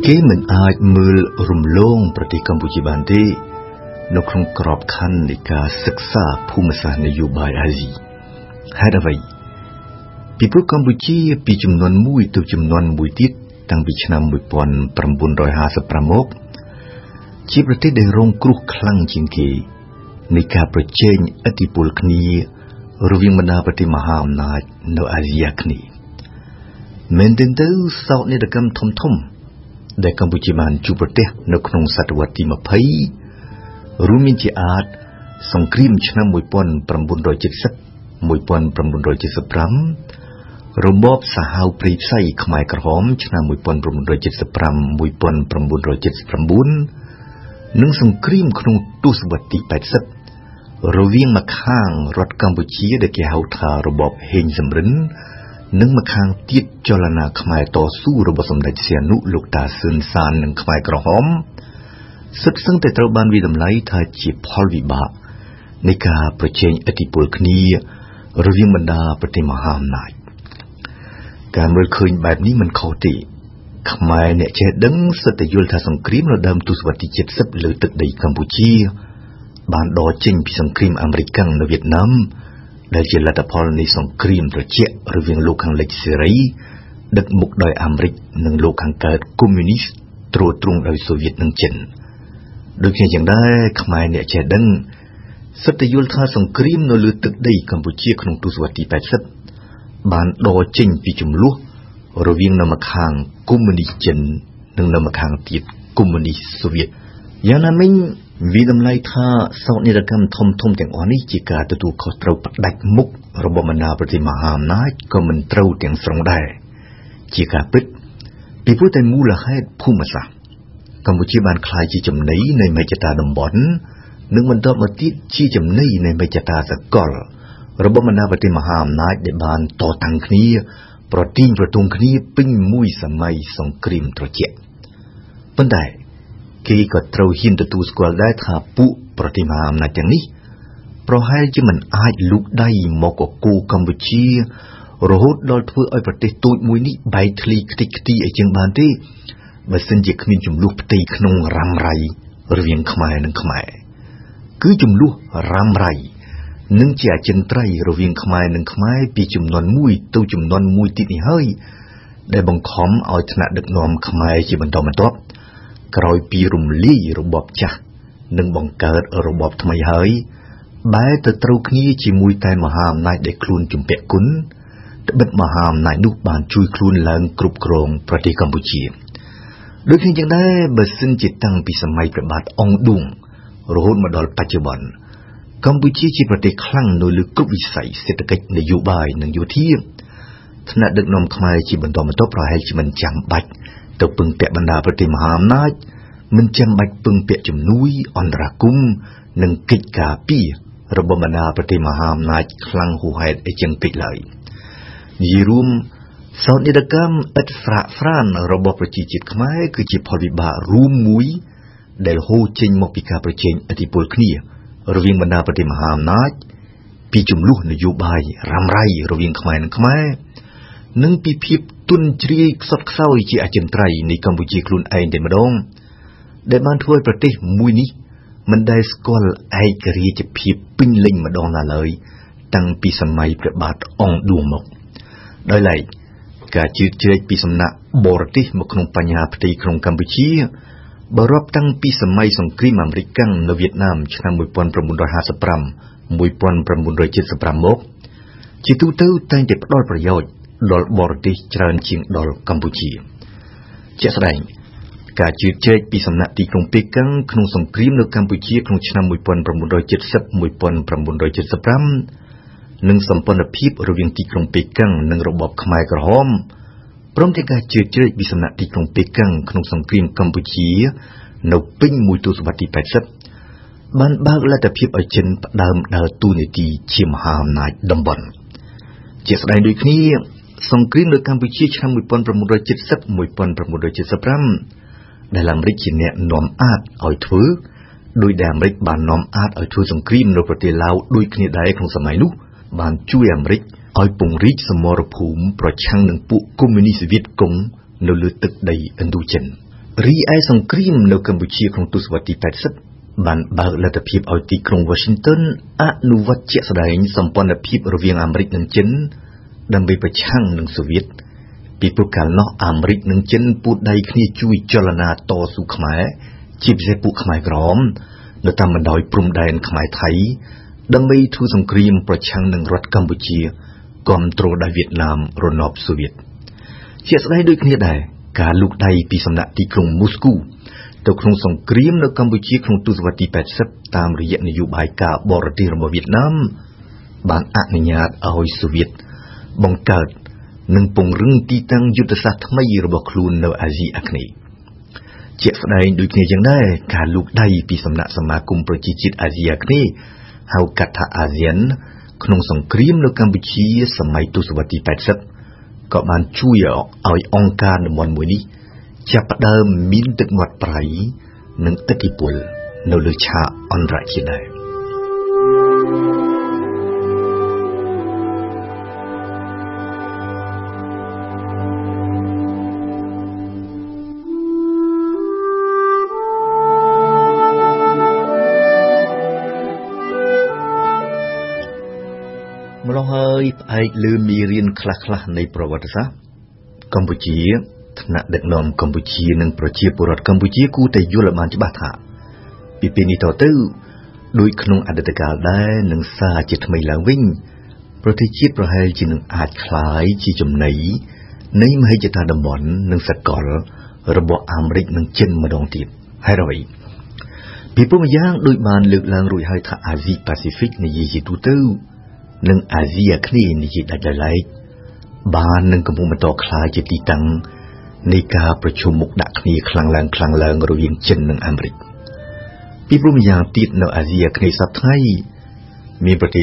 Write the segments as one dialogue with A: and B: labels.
A: គេមិនអាចមើលរំលងប្រទេសកម្ពុជាបានទេនៅក្នុងក្របខ័ណ្ឌនៃការសិក្សាភូមិសាស្ត្រនយោបាយអាស៊ីហេតុអ្វីពីព្រោះកម្ពុជាពីចំនួនមួយទៅចំនួនមួយទៀតតាំងពីឆ្នាំ1955មកជាប្រទេសដែលរងគ្រោះខ្លាំងជាងគេនៃការប្រជែងឥទ្ធិពលគ្នារវាងបណ្ដាប្រទេសមហាអំណាចនៅអាស៊ីអាគ្នេយ៍មែនទែនទៅសោកនាដកម្មធំៗដែលកម្ពុជាបានជួបប្រទះនៅក្នុងសតវត្សទី20រួមមានជាអាចសង្គ្រាមឆ្នាំ1970 1975របបសាហាវព្រៃផ្សៃខ្មែរក្រហមឆ្នាំ1975 1979និងសង្គ្រាមក្នុងទសវត្សទី80រវាងម្ខាងរដ្ឋកម្ពុជាដែលគេហៅថារបបហេងសំរិននិងម្ខាងទៀតចលនាខ្មែរតស៊ូរបស់សម្ដេចសៀនុលោកតាស៊ិនសាននិងខ្មែរក្រហមសុទ្ធសឹងតែត្រូវបានវិតម្លៃថាជាផលវិបាកនៃការប្រជែងឥទ្ធិពលគ្នារវាងបណ្ដាប្រទេសមហាអំណាចការមើលឃើញបែបនេះមិនខុសទេខ្មែរអ្នកចេះដឹងសិតតែយល់ថាសង្គ្រាមនៅដើមទសវត្សទី70លើទឹកដីកម្ពុជាបានដកចេញពីសង្គ្រាមអាមេរិកនៅវៀតណាមដែលជាលទ្ធផលនៃសង្គ្រាមត្រជាក់រវាងលោកខាងលិចសេរីដឹកមុខដោយអាមេរិកនិងលោកខាងកើតកុម្មុយនីសទ្រទ្រង់ដោយសូវៀតនិងចិនដូចគ្នាយ៉ាងដែរខ្មែរអ្នកចេះដឹងសិតតែយល់ថាសង្គ្រាមនៅលើទឹកដីកម្ពុជាក្នុងទសវត្សទី80បានដកចេញពីចំនួនរវាងនៅម្ខាងកុម្មុយនីសចិននិងនៅម្ខាងទៀតកុម្មុយនីសសូវៀតយ៉ាងណាមិញវិតម្លៃថាសោកនាដកម្មធំទាំងអស់នេះជាការទទួលខុសត្រូវផ្ដាច់មុខរបស់បណ្ដាប្រទេសមហាអំណាចក៏មិនត្រូវទាំងស្រុងដែរជាការពិតពីព្រោះតែមូលហេតុភូមិសាស្ត្រកម្ពុជាបានក្លាយជាចំណីនៃមជ្ឈត្តតំបន់និងបន្តមកទៀតជាចំណីនៃមជ្ឈត្តសកលរបស់បណ្ដាប្រទេសមហាអំណាចដែលបានតតាំងគ្នាប្រទីងប្រទង់គ្នាពេញមួយសម័យសង្គ្រាមត្រជាក់ប៉ុន្តែគេក៏ត្រូវហ៊ានទទួលស្គាល់ដែរថាពួកប្រទេសមហាអំណាចទាំងនេះប្រហែលជាមិនអាចលូកដៃមកកគូកម្ពុជារហូតដល់ធ្វើឲ្យប្រទេសតូចមួយនេះបែកធ្លាយខ្ទេចខ្ទីអីចឹងបានទេបើសិនជាគ្មានចំនួនផ្ទៃក្នុងរ៉ាំរ៉ៃរវាងខ្មែរនិងខ្មែរគឺចំនួនរ៉ាំរ៉ៃនិងជាអចិន្ត្រៃយ៍រវាងខ្មែរនិងខ្មែរពីចំនួនមួយទៅចំនួនមួយទៀតនេះហើយដែលបង្ខំឲ្យថ្នាក់ដឹកនាំខ្មែរជាបន្តបន្ទាប់ក្រោយពីរំលាយរបបចាស់និងបង្កើតរបបថ្មីហើយបែរទៅត្រូវគ្នាជាមួយតែមហាអំណាចដែលខ្លួនជំពាក់គុណត្បិតមហាអំណាចនោះបានជួយខ្លួនឡើងគ្រប់គ្រងប្រទេសកម្ពុជាដូចនេះយ៉ាងដែរបើសិនជាតាំងពីសម័យព្រះបាទអង្គឌួងរហូតមកដល់បច្ចុប្បន្នកម្ពុជាជាប្រទេសខ្លាំងនៅលើគ្រប់វិស័យសេដ្ឋកិច្ចនយោបាយនិងយោធាថ្នាក់ដឹកនាំខ្មែរជាបន្តបន្ទាប់ប្រហែលជាមិនចាំបាច់ទៅពឹងពាក់បណ្ដាប្រទេសមហាអំណាចមិនចាំបាច់ពឹងពាក់ជំនួយអន្តរាគមន៍និងកិច្ចការពាររបស់បណ្ដាប្រទេសមហាអំណាចខ្លាំងហួសហេតុអីចឹងពេកឡើយនិយាយរួមសោកនាដកម្មឥតស្រាកស្រានរបស់ប្រជាជាតិខ្មែរគឺជាផលវិបាករួមមួយដែលហូរចេញមកពីការប្រជែងឥទ្ធិពលគ្នារវាងបណ្ដាប្រទេសមហាអំណាចពីចំនួននយោបាយរ៉ាំរ៉ៃរវាងខ្មែរនិងខ្មែរនិងពីភាពទុនជ្រាយខ្សត់ខ្សោយជាអចិន្ត្រៃយ៍នៃកម្ពុជាខ្លួនឯងតែម្ដងដែលបានធ្វើឲ្យប្រទេសមួយនេះមិនដែលស្គាល់ឯករាជ្យភាពពេញលេញម្ដងណាឡើយតាំងពីសម័យព្រះបាទអង្គឌួងមកដោយឡែកការជឿជ្រែកពីសំណាក់បរទេសមកក្នុងបញ្ហាផ្ទៃក្នុងកម្ពុជាបើរាប់តាំងពីសម័យសង្គ្រាមអាមេរិកនៅវៀតណាមឆ្នាំ1955 1975មកជាទូទៅតែងតែផ្ដល់ប្រយោជន៍ដល់បរទេសច្រើនជាងដល់កម្ពុជាជាក់ស្ដែងការជឿជ្រែកពីសំណាក់ទីក្រុងប៉េកាំងក្នុងសង្គ្រាមនៅកម្ពុជាក្នុងឆ្នាំ1970 1975និងសម្ព័ន្ធភាពរវាងទីក្រុងប៉េកាំងនិងរបបខ្មែរក្រហមព្រមទាំងការជឿជ្រែកពីសំណាក់ទីក្រុងប៉េកាំងក្នុងសង្គ្រាមកម្ពុជានៅពេញមួយទសវត្សទី80បានបើកលទ្ធភាពឲ្យចិនផ្ដើមដើរតួនាទីជាមហាអំណាចតំបន់ជាស្ដែងដូចគ្នាសង្គ្រាមនៅកម្ពុជាឆ្នាំ1970 1975ដែលអាមេរិកជាអ្នកនាំអាតឲ្យធ្វើដោយដែលអាមេរិកបាននាំអាតឲ្យធ្វើសង្គ្រាមនៅប្រទេសឡាវដូចគ្នាដែរក្នុងសម័យនោះបានជួយអាមេរិកឲ្យពង្រីកសមរភូមិប្រឆាំងនឹងពួកកុម្មុយនីសវៀតកុងនៅលើទឹកដីឥណ្ឌូចិនរីឯសង្គ្រាមនៅកម្ពុជាក្នុងទសវត្សរ៍ទី80បានបើកលទ្ធភាពឲ្យទីក្រុង Washington អនុវត្តជាក់ស្ដែងសម្ព័ន្ធភាពរវាងអាមេរិកនិងចិនដើម្បីប្រឆាំងនឹងសូវៀតពីព្រោះកាលនោះអាមេរិកនិងចិនពូតដៃគ្នាជួយចលនាតស៊ូខ្មែរជាពិសេសពួកខ្មែរក្រមនៅតាមបណ្ដោយព្រំដែនខ្មែរថៃដើម្បីធ្វើសង្គ្រាមប្រឆាំងនឹងរដ្ឋកម្ពុជាគាំទ្រដោយវៀតណាមរណបសូវៀតជាក់ស្ដែងដូចគ្នាដែរការលូកដៃពីសំណាក់ទីក្រុងមូស្គូទៅក្នុងសង្គ្រាមនៅកម្ពុជាក្នុងទសវត្សរ៍ទី80តាមរយៈនយោបាយការបរទេសរបស់វៀតណាមបានអនុញ្ញាតឲ្យសូវៀតបង្កើតនិងពង្រឹងទីតាំងយុទ្ធសាស្ត្រថ្មីរបស់ខ្លួននៅអាស៊ីអាគ្នេយ៍ជាក់ស្ដែងដូចគ្នាយ៉ាងដែរការលូកដៃពីសំណាក់សមាគមប្រជាជាតិអាស៊ីអាគ្នេយ៍ហៅកាត់ថាអាស៊ានក្នុងសង្គ្រាមនៅកម្ពុជាសម័យទសវត្សរ៍ទី80ក៏បានជួយឲ្យអង្គការតំបន់មួយនេះចាប់ផ្ដើមមានទឹកមាត់ប្រៃនិងឥទ្ធិពលនៅលើឆាកអន្តរជាតិដែរម្ល៉េះហើយផ្អែកលើមេរៀនខ្លះៗនៃប្រវត្តិសាស្ត្រកម្ពុជាថ្នាក់ដឹកនាំកម្ពុជានិងប្រជាពលរដ្ឋកម្ពុជាគួរតែយល់ឲ្យបានច្បាស់ថាពីពេលនេះតទៅដោយក្នុងអតីតកាលដែរនឹងសារជាថ្មីឡើងវិញប្រទេសជាតិប្រហែលជានឹងអាចคล้ายជាចំណីនៃមហិច្ឆតាតំបន់និងសកលរបស់អាមេរិកនិងចិនម្ដងទៀតហើយអ្វីពីព្រោះម្យ៉ាងដូចបានលើកឡើងរួចហើយថាអាស៊ីប៉ាស៊ីហ្វិកនិយាយជាទូទៅនិងអាស៊ីអាគ្នេយ៍និយាយដាច់ដោយឡែកបាននឹងកំពុងបន្តคล้ายជាទីតាំងនៃការប្រជុំមុខដាក់គ្នាខ្លាំងឡើងរវាងចិននិងអាមេរិកពីព្រោះម្យ៉ាងទៀតនៅអាស៊ីអាគ្នេយ៍សប្តាហ៍ថ្ងៃមានប្រទេស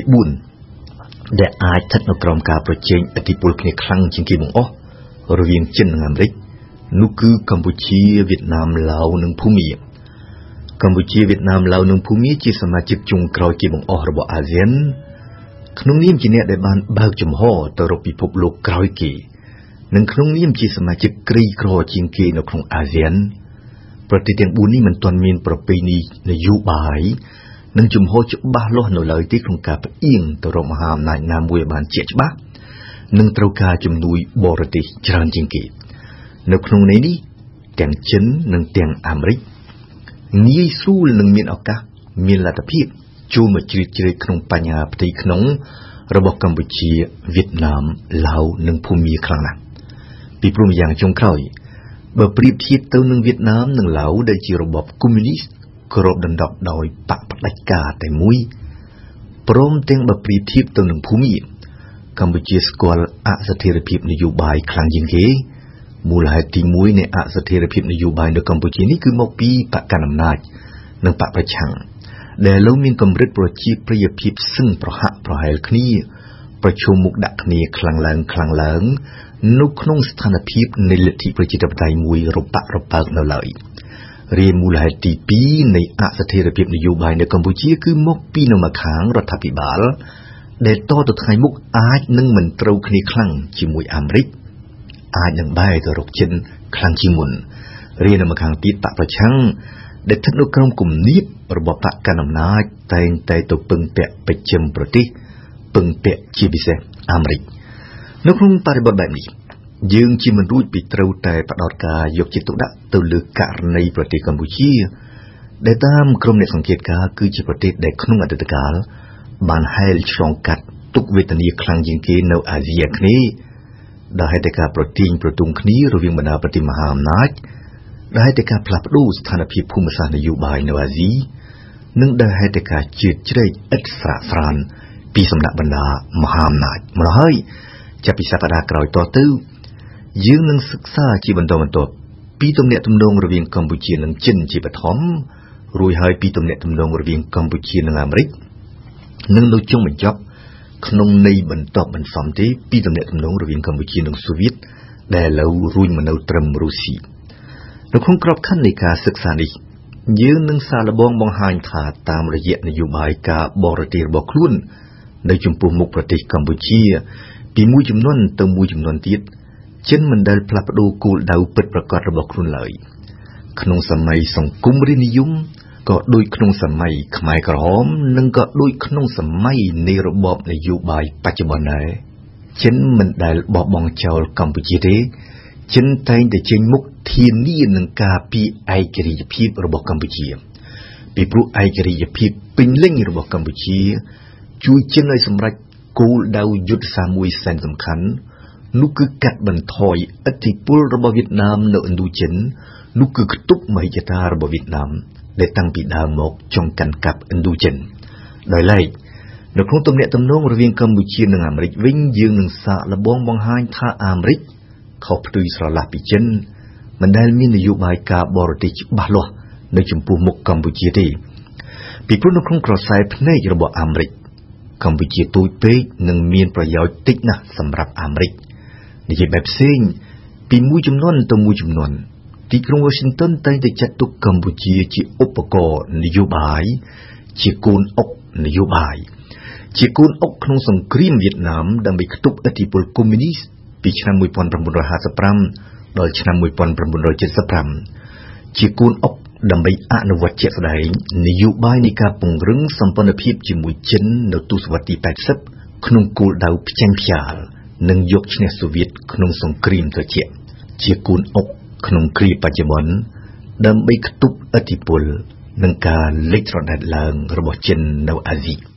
A: 4ដែលអាចស្ថិតនៅក្រោមការប្រជែងឥទ្ធិពលគ្នាខ្លាំងជាងគេបង្អស់រវាងចិននិងអាមេរិកនោះគឺកម្ពុជាវៀតណាមឡាវនិងភូមាកម្ពុជាវៀតណាមឡាវនិងភូមាជាសមាជិកចុងក្រោយគេបង្អស់របស់អាស៊ានក្នុងនាមជាអ្នកដែលបានបើកចំហទៅរកពិភពលោកក្រោយគេនិងក្នុងនាមជាសមាជិកក្រីក្រជាងគេនៅក្នុងអាស៊ានប្រទេសទាំង4នេះមិនទាន់មានប្រពៃណីនយោបាយនិងជំហរច្បាស់លាស់នៅឡើយទេក្នុងការផ្អៀងទៅរកមហាអំណាចណាមួយឲ្យបានជាក់ច្បាស់និងត្រូវការជំនួយបរទេសច្រើនជាងគេនៅក្នុងន័យនេះទាំងចិននិងទាំងអាមេរិកងាយស្រួលនឹងមានឱកាសមានលទ្ធភាពចូលមកជ្រៀតជ្រែកក្នុងបញ្ហាផ្ទៃក្នុងរបស់កម្ពុជាវៀតណាមឡាវនិងភូមាខ្លាំងណាស់ពីព្រោះយ៉ាងចុងក្រោយបើប្រៀបធៀបទៅនឹងវៀតណាមនិងឡាវដែលជារបបកុម្មុយនីសគ្របដណ្ដប់ដោយបកផ្ដាច់ការតែមួយព្រមទាំងបើប្រៀបធៀបទៅនឹងភូមាកម្ពុជាស្គាល់អស្ថិរភាពនយោបាយខ្លាំងជាងគេមូលហេតុទី1នៃអស្ថិរភាពនយោបាយនៅកម្ពុជានេះគឺមកពីបកកណ្ដាលអំណាចនិងបកប្រឆាំងដែលលោកមានកម្រិតប្រជាប្រិយភាពសឹងប្រហាក់ប្រហែលគ្នាប្រជុំមុខដាក់គ្នាខ្លាំងឡើងនៅក្នុងស្ថានភាពនៃលទ្ធិប្រជាធិបតេយ្យមួយរបាក់របើកនៅឡើយរាយមូលហេតុទី2នៃអស្ថិរភាពនយោបាយនៅកម្ពុជាគឺមកពីនៅម្ខាងរដ្ឋាភិបាលដែលតទៅថ្ងៃមុខអាចនឹងមិនត្រូវគ្នាខ្លាំងជាមួយអាមេរិកអាចនឹងបែរទៅរកចិនខ្លាំងជាងមុនរាយនៅម្ខាងទៀតបកប្រឆាំងដែលស្ថិតនៅក្រោមគំនាបរបស់បកកណ្ដាលអំណាចតែងតែទៅពឹងពាក់បច្ចឹមប្រទេសពឹងពាក់ជាពិសេសអាមេរិកនៅក្នុងបរិបទបែបនេះយើងជាមិនរួចពីត្រូវតែផ្ដោតការយកចិត្តទុកដាក់ទៅលើករណីប្រទេសកម្ពុជាដែលតាមក្រុមអ្នកសង្កេតការណ៍គឺជាប្រទេសដែលក្នុងអតីតកាលបានហែលឆ្លងកាត់ទុក្ខវេទនាខ្លាំងជាងគេនៅអាស៊ីអាគ្នេយ៍ដែលហេតុតែការប្រទាញប្រទង់គ្នារវាងបណ្ដាប្រទេសមហាអំណាចដែលហេតុតែការផ្លាស់ប្ដូរស្ថានភាពភូមិសាស្ត្រនយោបាយនៅអាស៊ីនិងដែលហេតុតែការជ្រៀតជ្រែកឥតស្រាកស្រានពីសំណាក់បណ្ដាមហាអំណាចម្ល៉េះហើយចាប់ពីសប្តាហ៍ក្រោយតទៅយើងនឹងសិក្សាជាបន្តបន្ទាប់ពីទំនាក់ទំនងរវាងកម្ពុជានិងចិនជាបឋមរួចហើយពីទំនាក់ទំនងរវាងកម្ពុជានិងអាមេរិកនិងនៅចុងបញ្ចប់ក្នុងន័យបន្តបន្សំទេពីទំនាក់ទំនងរវាងកម្ពុជានិងសូវៀតដែលឥឡូវរួញមកនៅត្រឹមរុស្ស៊ីនៅក្នុងក្របខ័ណ្ឌនៃការសិក្សានេះយើងនឹងសាកល្បងបង្ហាញថាតាមរយៈនយោបាយការបរទេសរបស់ខ្លួននៅចំពោះមុខប្រទេសកម្ពុជាពីមួយចំនួនទៅមួយចំនួនទៀតចិនមិនដែលផ្លាស់ប្ដូរគោលដៅពិតប្រាកដរបស់ខ្លួនឡើយក្នុងសម័យសង្គមរាជនិយមក៏ដូចក្នុងសម័យខ្មែរក្រហមនិងក៏ដូចក្នុងសម័យនៃរបបនយោបាយបច្ចុប្បន្នដែរចិនមិនដែលបោះបង់ចោលកម្ពុជាទេចិនតែងតែចេញមុខធានានឹងការពីឯករាជ្យភាពរបស់កម្ពុជាពីព្រោះឯករាជ្យភាពពេញលេញរបស់កម្ពុជាជួយចិនឲ្យសម្រេចគោលដៅយុទ្ធសាស្ត្រមួយសែនសំខាន់នោះគឺកាត់បន្ថយឥទ្ធិពលរបស់វៀតណាមនៅឥណ្ឌូចិននោះគឺខ្ទប់មហិច្ឆតារបស់វៀតណាមដែលតាំងពីដើមមកចង់កាន់កាប់ឥណ្ឌូចិនដោយឡែកនៅក្នុងទំនាក់ទំនងរវាងកម្ពុជានិងអាមេរិកវិញយើងនឹងសាកល្បងបង្ហាញថាអាមេរិកខុសផ្ទុយស្រឡះពីចិនមិនដែលមាននយោបាយការបរទេសច្បាស់លាស់នៅចំពោះមុខកម្ពុជាទេពីព្រោះនៅក្នុងក្រសែភ្នែករបស់អាមេរិកកម្ពុជាទូចពេកនិងមានប្រយោជន៍តិចណាស់សម្រាប់អាមេរិកនិយាយបែបផ្សេងពីមួយចំនួនទៅមួយចំនួនទីក្រុង Washington តែងតែចាត់ទុកកម្ពុជាជាឧបករណ៍នយោបាយជាកូនអុកនយោបាយជាកូនអុកក្នុងសង្គ្រាមវៀតណាមដើម្បីខ្ទប់ឥទ្ធិពលកុម្មុយនីសពីឆ្នាំ1955ដល់ឆ្នាំ1975ជាកូនអុកដើម្បីអនុវត្តជាក់ស្ដែងនយោបាយនៃការពង្រឹងសម្ព័ន្ធភាពជាមួយចិននៅទសវត្សរ៍ទី80ក្នុងគោលដៅផ្ចាញ់ផ្ចាលនិងយកឈ្នះសូវៀតក្នុងសង្គ្រាមត្រជាក់ជាកូនអុកក្នុងគ្រាបច្ចុប្បន្នដើម្បីខ្ទប់ឥទ្ធិពលនិងការលេចត្រដែតឡើងរបស់ចិននៅអាស៊ី